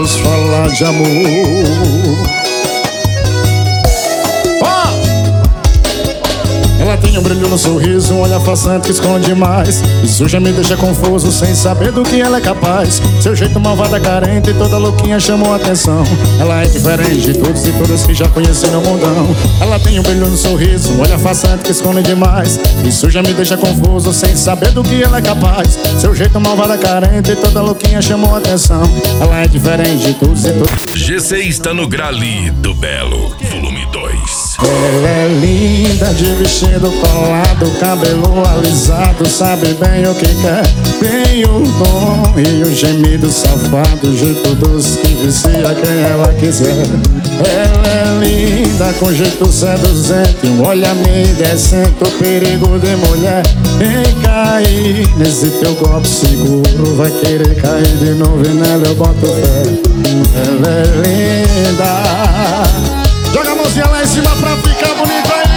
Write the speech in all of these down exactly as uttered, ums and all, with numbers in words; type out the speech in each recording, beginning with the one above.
Vamos falar de amor. Ela tem um brilho no sorriso, um olhar façante que esconde demais. Isso já me deixa confuso, sem saber do que ela é capaz. Seu jeito malvada, carente, toda louquinha chamou a atenção. Ela é diferente de todos e todas que já conheci no mundão. Ela tem um brilho no sorriso, um olhar façante que esconde demais. Isso já me deixa confuso, sem saber do que ela é capaz. Seu jeito malvada, carente, toda louquinha chamou a atenção. Ela é diferente de todos e todas. G C está no Grale do Belo, volume dois. Ela é linda de vestido colado, cabelo alisado, sabe bem o que quer. Tem o dom e o gemido safado, jeito doce que vicia quem ela quiser. Ela é linda com jeito seduzente, um olhar meio decente, o perigo de mulher. Em cair nesse teu golpe seguro, vai querer cair de novo e nela eu boto fé. Ela é linda. Joga a mãozinha lá em cima pra ficar bonito aí.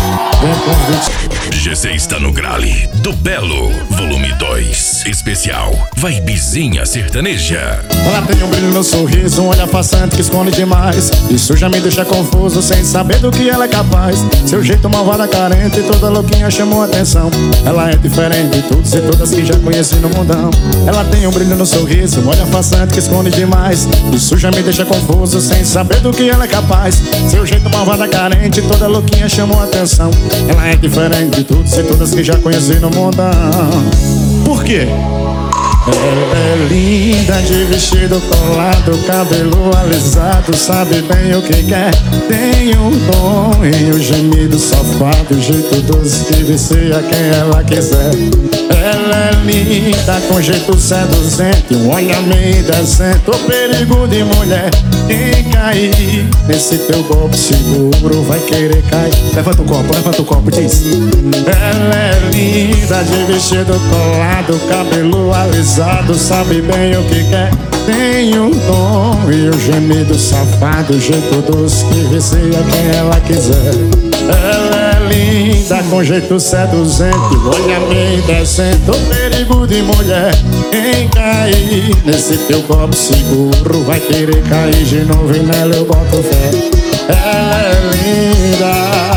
G C está no Grale do Belo, volume dois. Especial Vibezinha Sertaneja. Ela tem um brilho no sorriso, um olhar façante que esconde demais. Isso já me deixa confuso, sem saber do que ela é capaz. Seu jeito malvada, carente, toda louquinha chamou a atenção. Ela é diferente de todos e todas que já conheci no mundão. Ela tem um brilho no sorriso, um olhar façante que esconde demais. Isso já me deixa confuso, sem saber do que ela é capaz. Seu jeito malvada, carente, toda louquinha chamou a atenção. Ela é diferente de todos e todas que já conheci no mundão. Por quê? Ela é linda de vestido colado, cabelo alisado, sabe bem o que quer. Tem o dom e o gemido safado, jeito doce que vicia quem ela quiser. Ela é linda com jeito seduzente, um olhar meio decente, o perigo de mulher. Quem cair nesse teu golpe seguro vai querer cair. Levanta o copo, levanta o copo, diz. Ela é linda de vestido colado, cabelo alisado, sabe bem o que quer. Tem o dom e o gemido safado, jeito doce que vicia quem ela quiser. Ela é linda com jeito seduzente, olha meio decente, o perigo de mulher. Quem cair nesse teu golpe seguro vai querer cair de novo e nela eu boto fé. Ela é linda.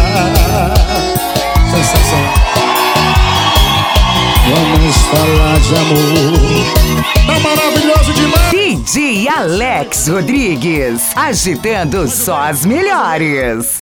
Sensação. Vamos falar de amor. Tá maravilhoso demais. D J Alex Rodrigues, agitando só as melhores.